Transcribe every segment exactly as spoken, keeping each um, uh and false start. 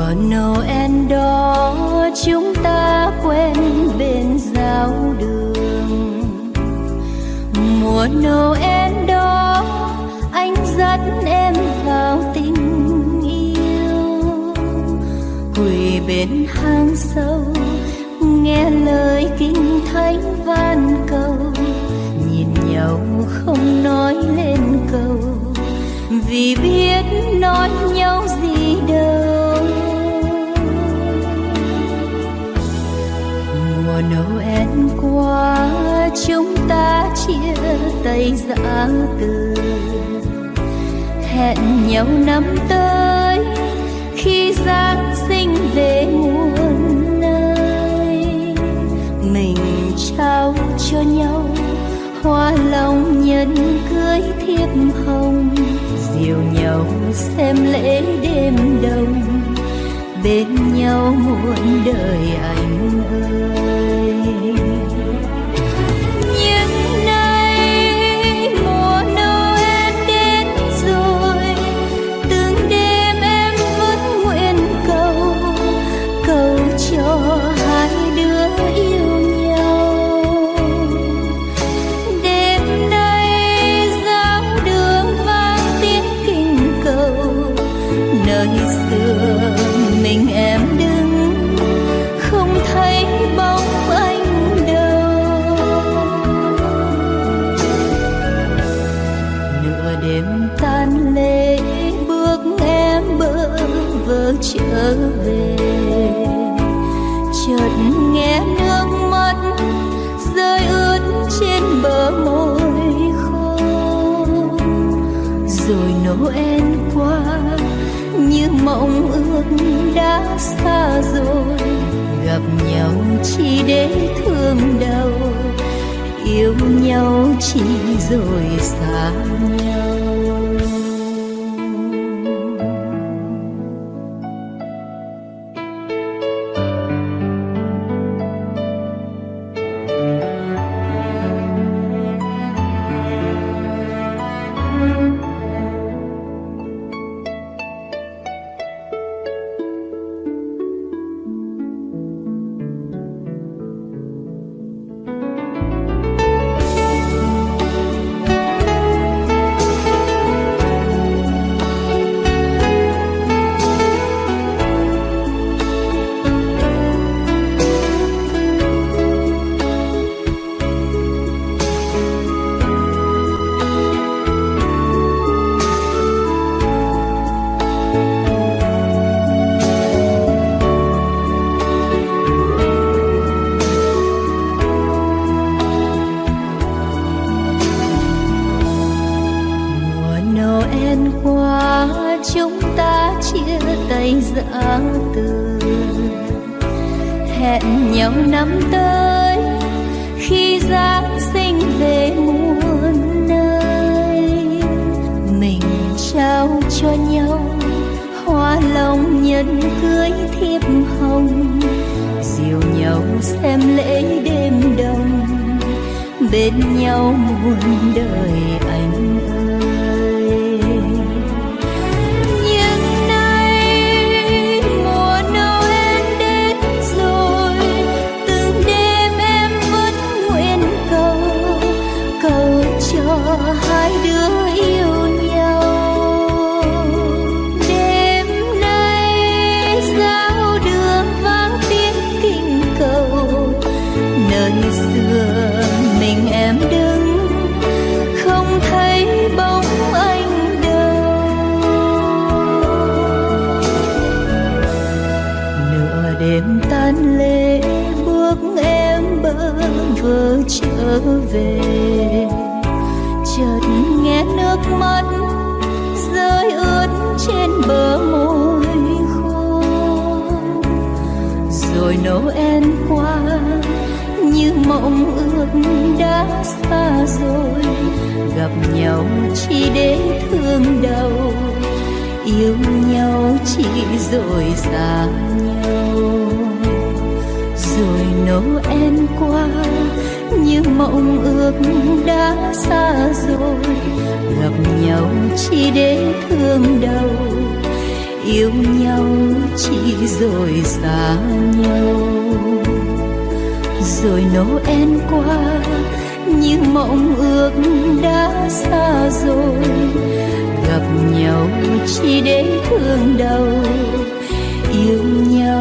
Mùa Noel đó chúng ta quen bên giáo đường. Mùa Noel đó anh dắt em vào tình yêu, quỳ bên hang sâu nghe lời kinh thánh van cầu, nhìn nhau không nói lên câu, vì biết nói nhau gì đâu. Mùa Noel qua chúng ta chia tay giã từ, hẹn nhau năm tới khi Giáng sinh về muôn nơi. Mình trao cho nhau hoa long nhân cưới thiệp hồng, dìu nhau xem lễ đêm đông, bên nhau muôn đời anh ơi. Nhưng nay mùa Noel đến rồi, từng đêm em vẫn nguyện cầu, cầu cho hai đứa yêu nhau. Đêm nay giáo đường vang tiếng kinh cầu, nơi xưa mình em đứng không thấy bóng anh đâu. Nửa đêm tan lễ bước em bơ vơ trở về, chợt nghe nước mắt rơi ướt trên bờ môi khô. Rồi Noel qua như mộng ước đã xa rồi, gặp nhau chỉ để thương đau, yêu nhau chỉ rồi xa nhau. Chúng ta chia tay giã từ, hẹn nhau năm tới khi Giáng sinh về muôn nơi. Mình trao cho nhau hoa long nhân cưới thiệp hồng, dìu nhau xem lễ đêm đông, bên nhau muôn đời anh ơi. Nhưng nay mùa Noel đến rồi, từng đêm em vẫn nguyện cầu, cầu cho hai đứa yêu nhau. Đêm nay giáo đường vang tiếng kinh cầu, nơi xưa mình em đứng không thấy bóng anh đâu. Nửa đêm tan lễ bước em bơ vơ trở về, chợt nghe nước mắt rơi ướt trên bờ môi khô. Rồi Noel qua như mộng ước đã xa rồi, gặp nhau chỉ để thương đau, yêu nhau chỉ rồi xa nhau. Rồi Noel qua như mộng ước đã xa rồi, gặp nhau chỉ để thương đau, yêu nhau chỉ rồi xa nhau. Rồi Noel qua như mộng ước đã xa rồi, gặp nhau chỉ để thương đau, yêu nhau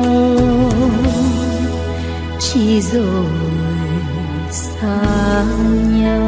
chỉ rồi xa nhau.